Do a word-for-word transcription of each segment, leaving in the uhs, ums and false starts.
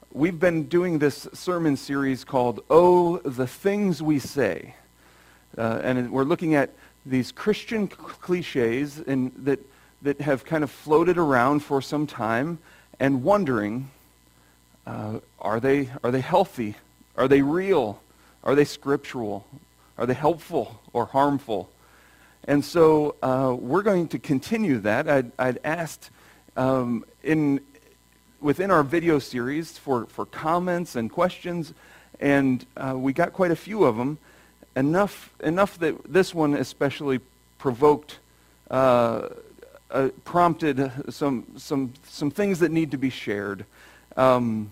we've been doing this sermon series called Oh, the Things We Say. Uh, and we're looking at these Christian cliches in, that, that have kind of floated around for some time and wondering, uh, are they, are they healthy? Are they real? Are they scriptural? Are they helpful or harmful? And so uh, we're going to continue that. I'd, I'd asked um, in within our video series for, for comments and questions, and uh, we got quite a few of them, enough enough that this one especially provoked, uh, uh, prompted some some some things that need to be shared. Um,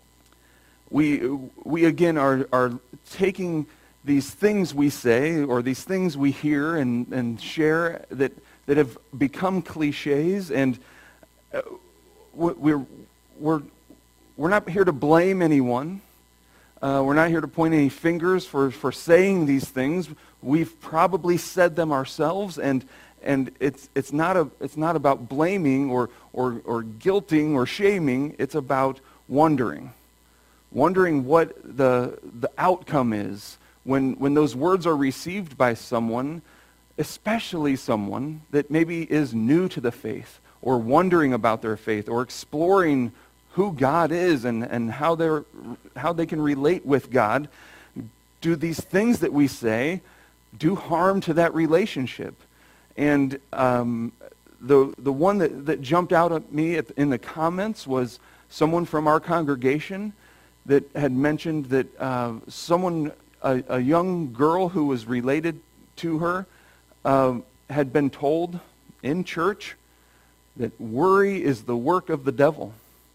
we we again are are taking these things we say or these things we hear and, and share that that have become cliches, and uh, we're we're we're not here to blame anyone. Uh, we're not here to point any fingers for, for saying these things. We've probably said them ourselves, and and it's it's not a it's not about blaming or or or guilting or shaming. It's about wondering, wondering what the the outcome is when when those words are received by someone, especially someone that maybe is new to the faith or wondering about their faith or exploring who God is and, and how they're how they can relate with God. Do these things that we say do harm to that relationship? And um, the the one that, that jumped out at me at, in the comments was someone from our congregation that had mentioned that uh, someone, a, a young girl who was related to her, uh, had been told in church that worry is the work of the devil.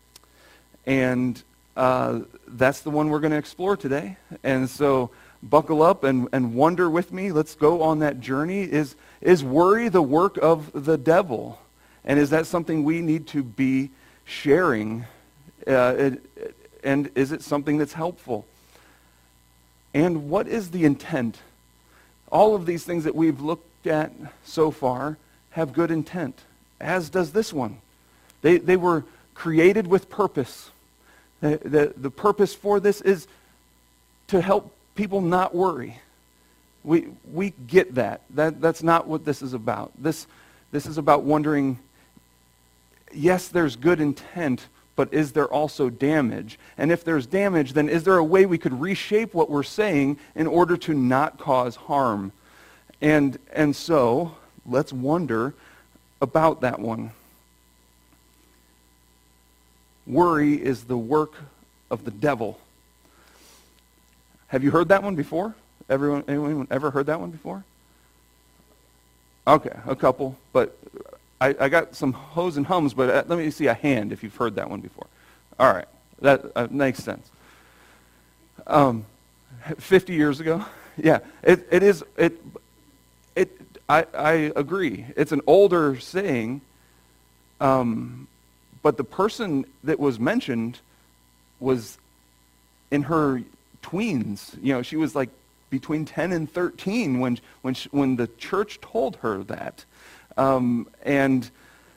And uh, that's the one we're going to explore today. And so buckle up and, and wonder with me. Let's go on that journey. Is, is worry the work of the devil? And is that something we need to be sharing? Uh, it, and is it something that's helpful? And what is the intent? All of these things that we've looked at so far have good intent, as does this one. They, they were created with purpose. The, the, the purpose for this is to help people not worry. We, we get that. that. That's not what this is about. This, this is about wondering, yes, there's good intent, but is there also damage? And if there's damage, then is there a way we could reshape what we're saying in order to not cause harm? And, and so, let's wonder about that one. Worry is the work of the devil. Have you heard that one before? Everyone, anyone ever heard that one before? Okay, a couple, but I, I got some hoes and hums, but uh, let me see a hand if you've heard that one before. All right, that uh, makes sense. Um, fifty years ago, yeah, it, it is, it, it, I, I agree. It's an older saying, um, but the person that was mentioned was in her tweens. You know, she was like between ten and thirteen when when she, when the church told her that. Um, and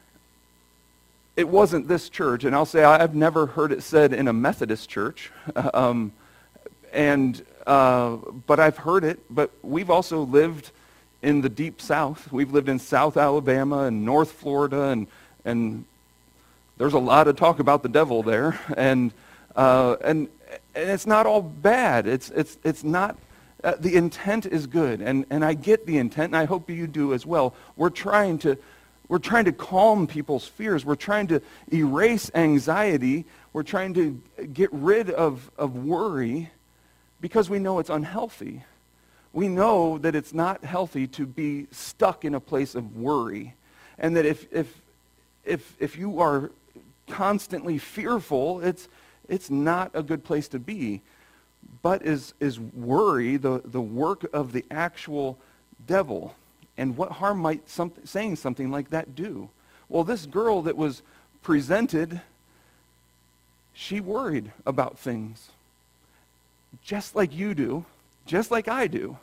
it wasn't this church, and I'll say I've never heard it said in a Methodist church. Um, and uh, but I've heard it. But we've also lived in the deep South. We've lived in South Alabama and North Florida, and and there's a lot of talk about the devil there, and uh, and and it's not all bad. It's it's it's not. Uh, the intent is good, and and I get the intent, and I hope you do as well. We're trying to we're trying to calm people's fears. We're trying to erase anxiety. We're trying to get rid of of worry, because we know it's unhealthy. We know that it's not healthy to be stuck in a place of worry, and that if if if if you are constantly fearful, it's it's not a good place to be. But is is worry the, the work of the actual devil? And what harm might some, saying something like that do? Well, this girl that was presented, she worried about things. Just like you do, just like I do.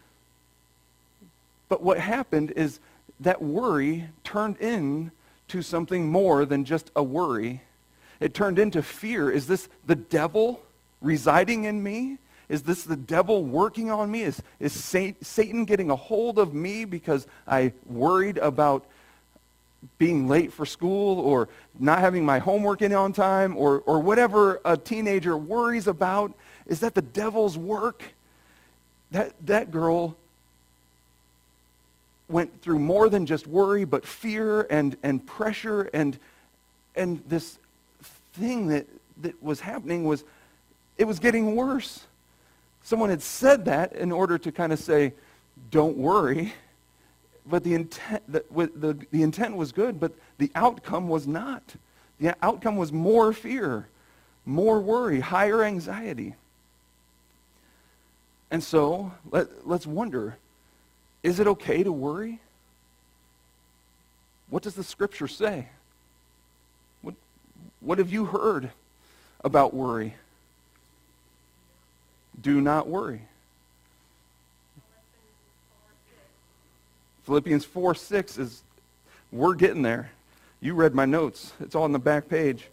But what happened is that worry turned into something more than just a worry. it turned into fear. Is this the devil residing in me? Is this the devil working on me? Is, is Satan getting a hold of me because I worried about being late for school or not having my homework in on time or, or whatever a teenager worries about? Is that the devil's work? That, that girl went through more than just worry, but fear and, and pressure, and, and this thing that, that was happening was, it was getting worse. Someone had said that in order to kind of say, don't worry, but the intent, the, the, the intent was good, but the outcome was not. The outcome was more fear, more worry, higher anxiety. And so, let, let's wonder, is it okay to worry? What does the Scripture say? What, what have you heard about worry? Do not worry. Philippians four six is, we're getting there. You read my notes. It's all on the back page.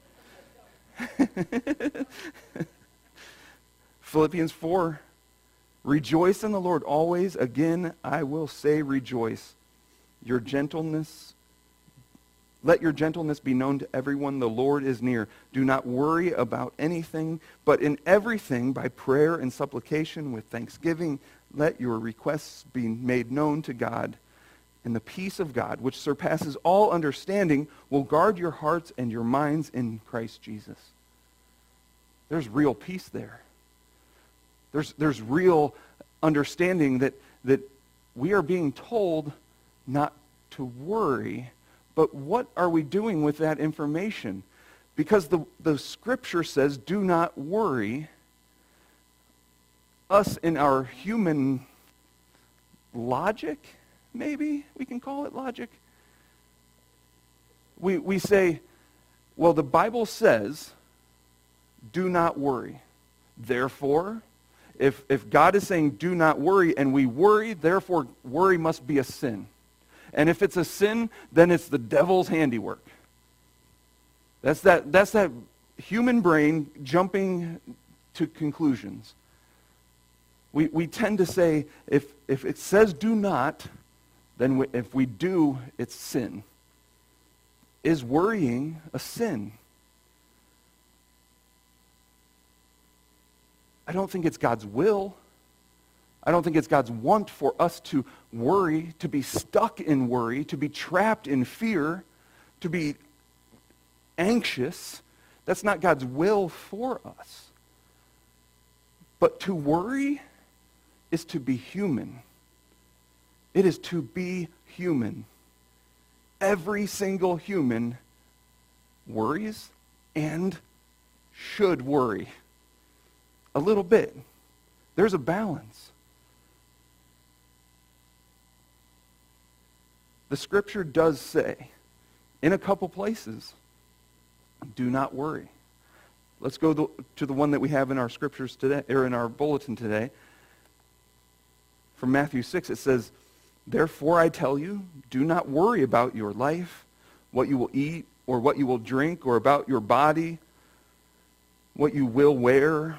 Philippians four, rejoice in the Lord always. Again, I will say rejoice. Your gentleness, let your gentleness be known to everyone. The Lord is near. Do not worry about anything, but in everything, by prayer and supplication with thanksgiving, let your requests be made known to God. And the peace of God, which surpasses all understanding, will guard your hearts and your minds in Christ Jesus. There's real peace there. There's, there's real understanding that, that we are being told not to worry, but what are we doing with that information? Because the, the Scripture says, do not worry. Us in our human logic, maybe we can call it logic, we, we say, well, the Bible says, do not worry. Therefore, if, if God is saying do not worry and we worry, therefore worry must be a sin. And if it's a sin, then it's the devil's handiwork. That's that, that's that human brain jumping to conclusions. We, we tend to say, if, if it says do not, then we, if we do, it's sin. Is worrying a sin? I don't think it's God's will. I don't think it's God's want for us to worry, to be stuck in worry, to be trapped in fear, to be anxious. That's not God's will for us. But to worry is to be human. It is to be human. Every single human worries and should worry. A little bit. There's a balance. The Scripture does say, in a couple places, do not worry. Let's go to the one that we have in our scriptures today, or in our bulletin today. From Matthew six, it says, therefore I tell you, do not worry about your life, what you will eat, or what you will drink, or about your body, what you will wear.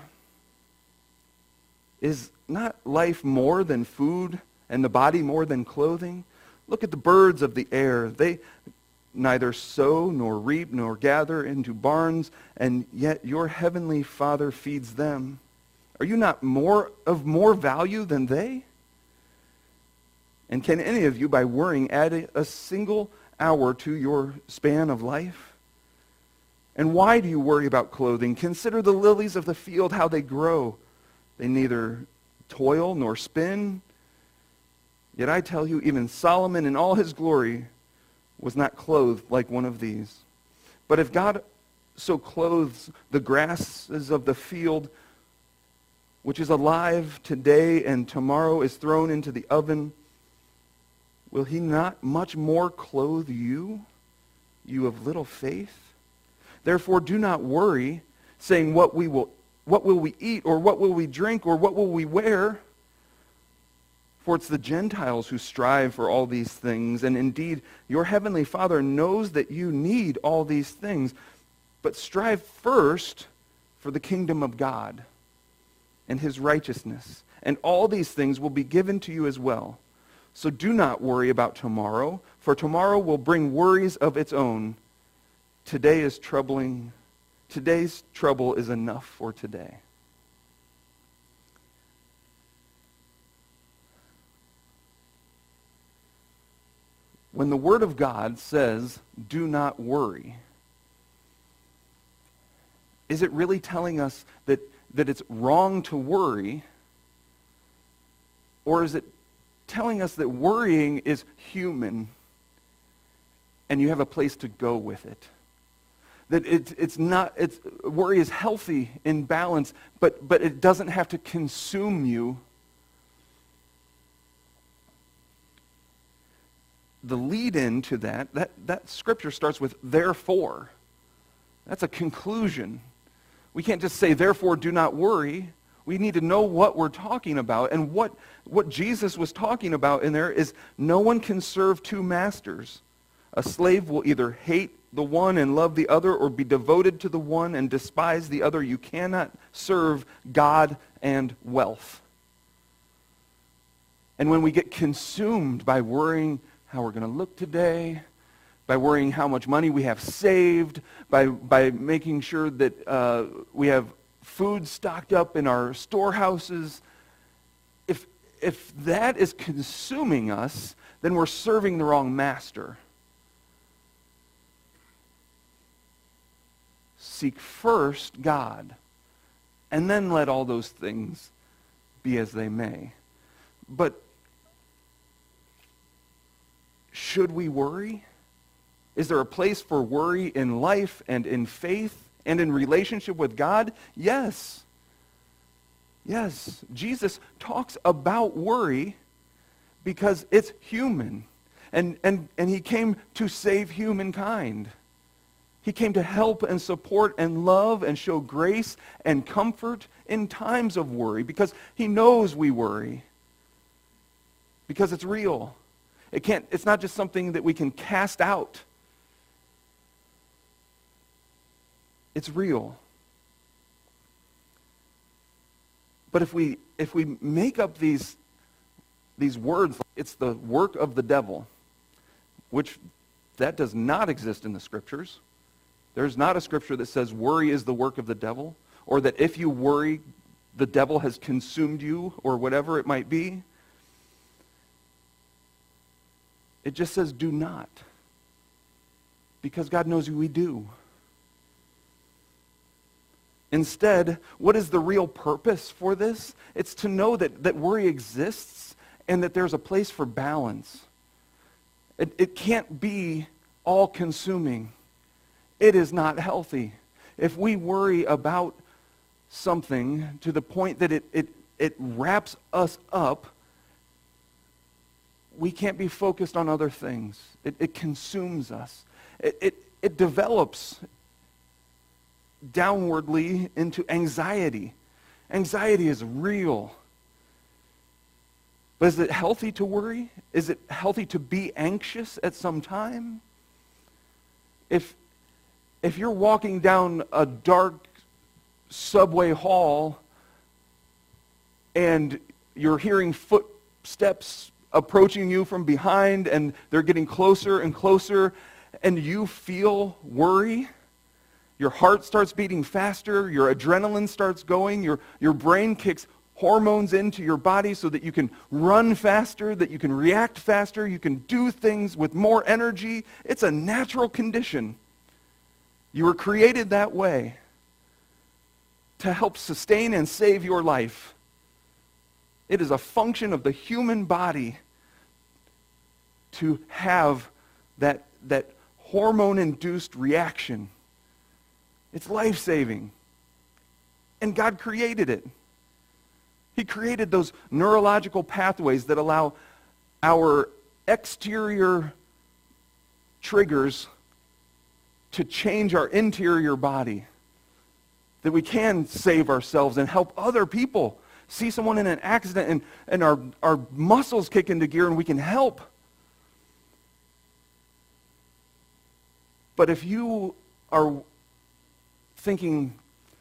Is not life more than food, and the body more than clothing? Look at the birds of the air. They neither sow nor reap nor gather into barns, and yet your heavenly Father feeds them. Are you not more of more value than they? And can any of you, by worrying, add a, a single hour to your span of life? And why do you worry about clothing? Consider the lilies of the field, how they grow. They neither toil nor spin. Yet I tell you, even Solomon in all his glory was not clothed like one of these. But if God so clothes the grasses of the field, which is alive today and tomorrow is thrown into the oven, will he not much more clothe you, you of little faith? Therefore do not worry, saying, what we will what will we eat, or what will we drink, or what will we wear? For it's the Gentiles who strive for all these things, and indeed your heavenly Father knows that you need all these things. But strive first for the kingdom of God and his righteousness, and all these things will be given to you as well. So do not worry about tomorrow, for tomorrow will bring worries of its own. Today is troubling. Today's trouble is enough for today. When the Word of God says, do not worry, is it really telling us that, that it's wrong to worry? Or is it telling us that worrying is human and you have a place to go with it? That it's, it's not, it's, worry is healthy in balance, but, but it doesn't have to consume you. The lead-in to that, that, that scripture starts with therefore. That's a conclusion. We can't just say, therefore, do not worry. We need to know what we're talking about. And what, what Jesus was talking about in there is no one can serve two masters. A slave will either hate the one and love the other, or be devoted to the one and despise the other. You cannot serve God and wealth. And when we get consumed by worrying how we're going to look today, by worrying how much money we have saved, by, by making sure that uh, we have food stocked up in our storehouses, if, if that is consuming us, then we're serving the wrong master. Seek first God, and then let all those things be as they may. But should we worry? Is there a place for worry in life and in faith and in relationship with God? Yes. Yes. Jesus talks about worry because it's human. And, and, and he came to save humankind. He came to help and support and love and show grace and comfort in times of worry because he knows we worry. Because it's real. It can't, it's not just something that we can cast out. It's real. But if we if we make up these these words, it's the work of the devil, which that does not exist in the scriptures. There's not a scripture that says worry is the work of the devil, or that if you worry, the devil has consumed you, or whatever it might be. It just says do not. Because God knows we do. Instead, what is the real purpose for this? It's to know that, that worry exists and that there's a place for balance. It, it can't be all-consuming. It is not healthy. If we worry about something to the point that it, it, it wraps us up, we can't be focused on other things. It, it consumes us. It, it, it develops downwardly into anxiety. Anxiety is real. But is it healthy to worry? Is it healthy to be anxious at some time? If, if you're walking down a dark subway hall and you're hearing footsteps approaching you from behind and they're getting closer and closer and you feel worry, your heart starts beating faster, your adrenaline starts going, your, your brain kicks hormones into your body so that you can run faster, that you can react faster, you can do things with more energy. It's a natural condition. You were created that way to help sustain and save your life. It is a function of the human body to have that, that hormone-induced reaction. It's life-saving. And God created it. He created those neurological pathways that allow our exterior triggers to change our interior body. That we can save ourselves and help other people. See someone in an accident and, and our, our muscles kick into gear and we can help. But if you are thinking,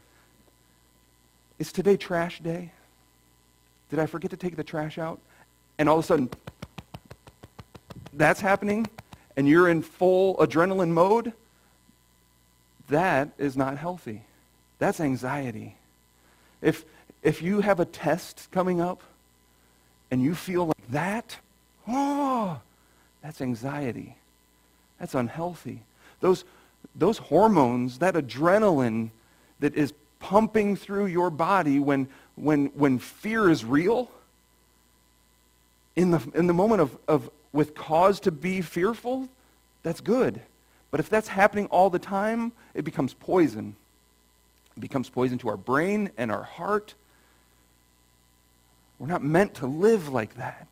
is today trash day? Did I forget to take the trash out? And all of a sudden, that's happening, and you're in full adrenaline mode. That is not healthy. That's anxiety. If, if you have a test coming up, and you feel like that, oh, that's anxiety. That's unhealthy. Those, those hormones, that adrenaline that is pumping through your body when, when, when fear is real, in the, in the moment of, of with cause to be fearful, that's good. But if that's happening all the time, it becomes poison. It becomes poison to our brain and our heart. We're not meant to live like that.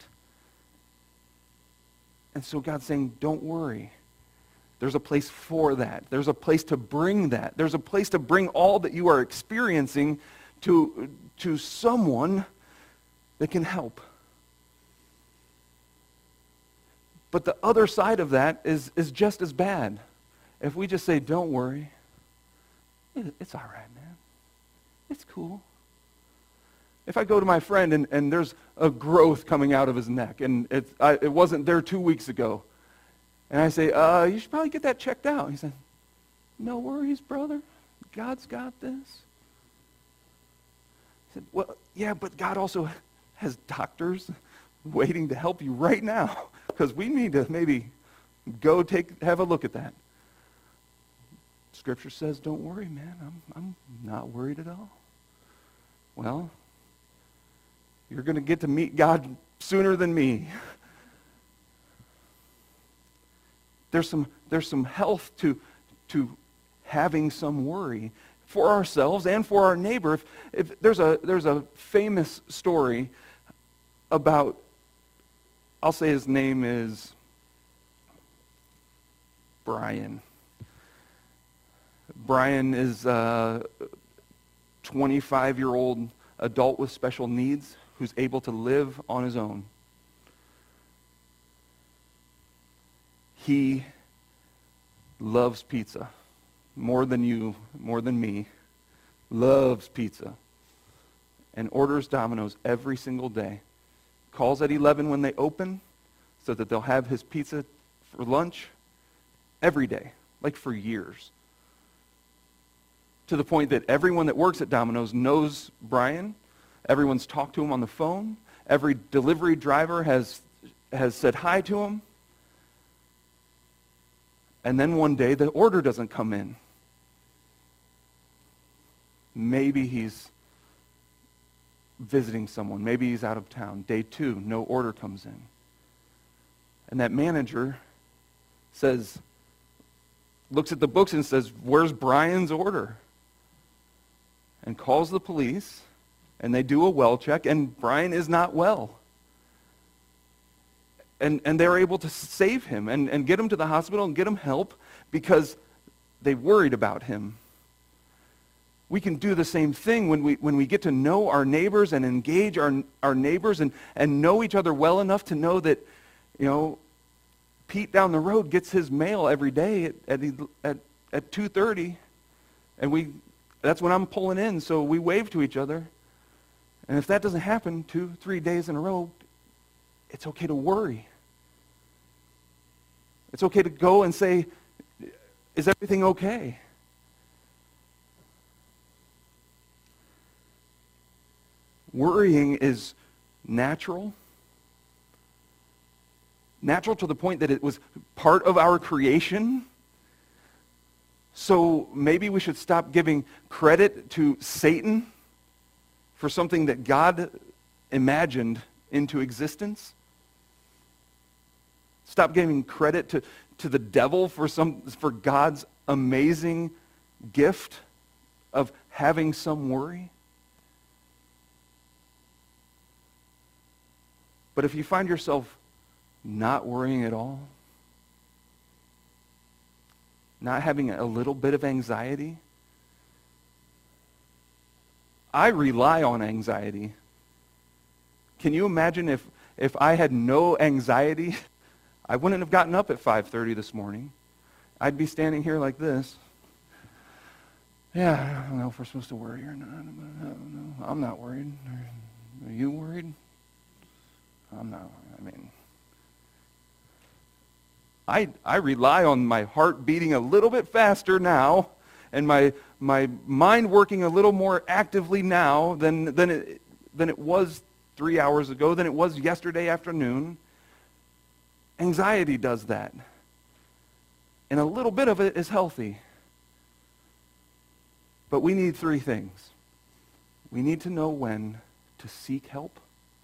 And so God's saying, don't worry. There's a place for that. There's a place to bring that. There's a place to bring all that you are experiencing to, to someone that can help. But the other side of that is, is just as bad. If we just say, don't worry, it's all right, man. It's cool. If I go to my friend and, and there's a growth coming out of his neck, and it, I, it wasn't there two weeks ago, and I say, uh, you should probably get that checked out. He said, no worries, brother. God's got this. I said, well, yeah, but God also has doctors waiting to help you right now, because we need to maybe go take have a look at that. Scripture says, don't worry, man. I'm, I'm not worried at all. Well, you're going to get to meet God sooner than me. There's some, there's some health to, to having some worry for ourselves and for our neighbor. If, if there's a, there's a famous story about, I'll say his name is Brian. Brian is a twenty-five-year-old adult with special needs who's able to live on his own. He loves pizza more than you, more than me. Loves pizza. And orders Domino's every single day. Calls at eleven when they open so that they'll have his pizza for lunch every day, like for years. To the point that everyone that works at Domino's knows Brian. Everyone's talked to him on the phone. Every delivery driver has, has said hi to him. And then one day, the order doesn't come in. Maybe he's visiting someone. Maybe he's out of town. Day two, no order comes in. And that manager says, looks at the books and says, where's Brian's order? And calls the police, and they do a well check, and Brian is not well. And, and they're able to save him and, and get him to the hospital and get him help because they worried about him. We can do the same thing when we, when we get to know our neighbors and engage our, our neighbors and, and know each other well enough to know that, you know, Pete down the road gets his mail every day at, at, at, at two thirty, and we... that's when I'm pulling in, so we wave to each other. And if that doesn't happen two, three days in a row, it's okay to worry. It's okay to go and say, is everything okay? Worrying is natural. Natural to the point that it was part of our creation. So maybe we should stop giving credit to Satan for something that God imagined into existence. Stop giving credit to, to the devil for some for God's amazing gift of having some worry. But if you find yourself not worrying at all, not having a little bit of anxiety, I rely on anxiety. Can you imagine if, if I had no anxiety, I wouldn't have gotten up at five thirty this morning. I'd be standing here like this. Yeah, I don't know if we're supposed to worry or not. I don't know. I'm not worried. Are you worried? I'm not. I mean, I I rely on my heart beating a little bit faster now, and my my mind working a little more actively now than than it than it was three hours ago, than it was yesterday afternoon. Anxiety does that, and a little bit of it is healthy. But we need three things. We need to know when to seek help.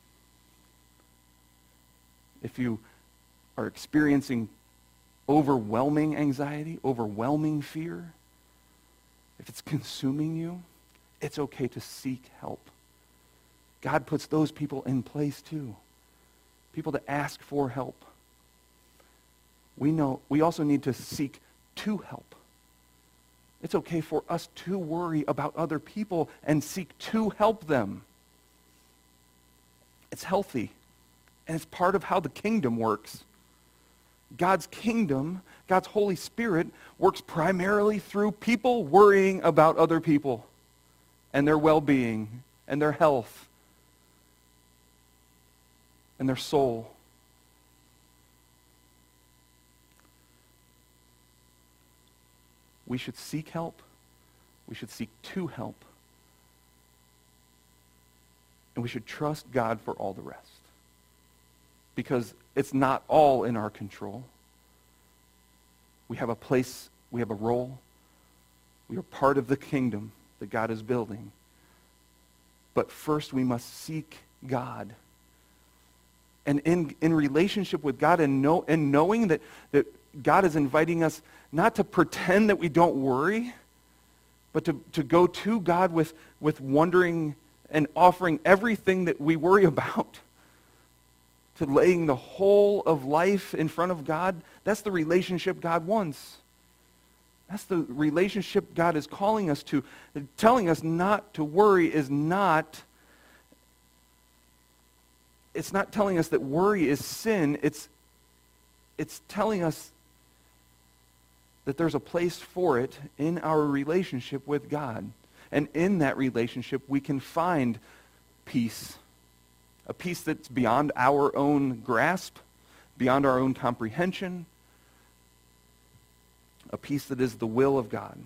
If you are experiencing overwhelming anxiety, overwhelming fear, if it's consuming you, it's okay to seek help. God puts those people in place too. People to ask for help. We know we also need to seek to help. It's okay for us to worry about other people and seek to help them. It's healthy, and it's part of how the kingdom works. God's kingdom, God's Holy Spirit, works primarily through people worrying about other people and their well-being and their health and their soul. We should seek help. We should seek to help. And we should trust God for all the rest. Because it's not all in our control. We have a place, we have a role. We are part of the kingdom that God is building. But first we must seek God. And in, in relationship with God and, know, and knowing that, that God is inviting us not to pretend that we don't worry, but to, to go to God with, with wondering and offering everything that we worry about, to laying the whole of life in front of God. That's the relationship God wants. That's the relationship God is calling us to. Telling us not to worry is not, it's not telling us that worry is sin. It's, it's telling us that there's a place for it in our relationship with God. And in that relationship, we can find peace. A peace that's beyond our own grasp, beyond our own comprehension. A peace that is the will of God.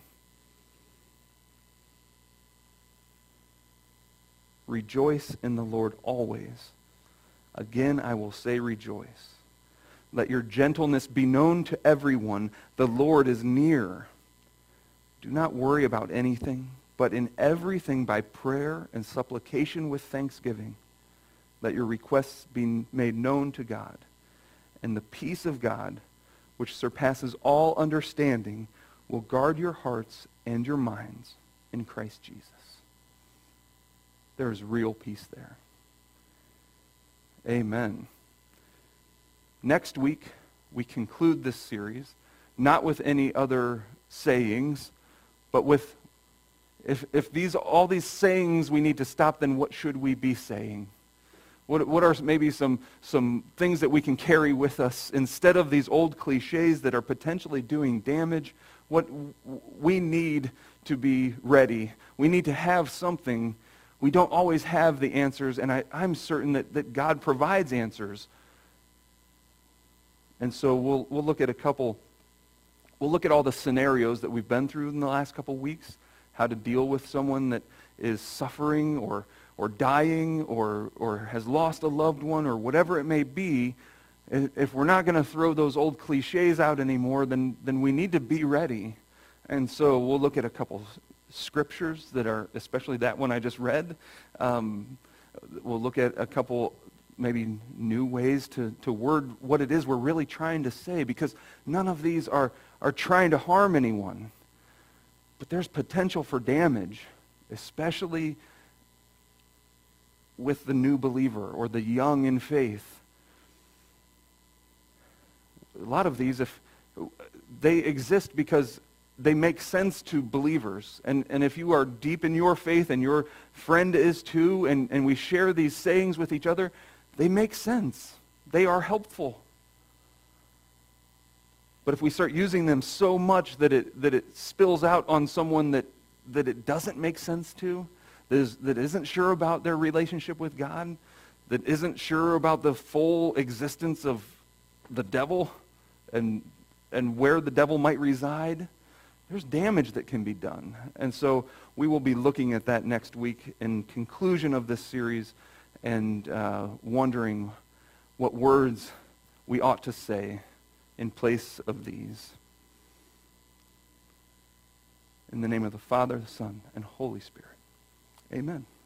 Rejoice in the Lord always. Again, I will say rejoice. Let your gentleness be known to everyone. The Lord is near. Do not worry about anything, but in everything by prayer and supplication with thanksgiving, let your requests be made known to God. And the peace of God, which surpasses all understanding, will guard your hearts and your minds in Christ Jesus. There is real peace there. Amen. Next week, we conclude this series, not with any other sayings, but with, if, if these all these sayings we need to stop, then what should we be saying? What, what are maybe some, some things that we can carry with us instead of these old cliches that are potentially doing damage? What we need to be ready. We need to have something. We don't always have the answers, and I, I'm certain that, that God provides answers. And so we'll we'll look at a couple, we'll look at all the scenarios that we've been through in the last couple weeks, how to deal with someone that is suffering or or dying or or has lost a loved one or whatever it may be. If we're not going to throw those old cliches out anymore, then then we need to be ready. And so we'll look at a couple scriptures that are, especially that one I just read. Um, we'll look at a couple maybe new ways to, to word what it is we're really trying to say, because none of these are, are trying to harm anyone. But there's potential for damage, especially with the new believer or the young in faith. A lot of these, if they exist because they make sense to believers. And, and if you are deep in your faith and your friend is too, and, and we share these sayings with each other, they make sense. They are helpful. But if we start using them so much that it that it spills out on someone that that it doesn't make sense to, that, is, that isn't sure about their relationship with God, that isn't sure about the full existence of the devil and, and where the devil might reside, there's damage that can be done. And so we will be looking at that next week in conclusion of this series and uh, wondering what words we ought to say in place of these. In the name of the Father, the Son, and Holy Spirit. Amen.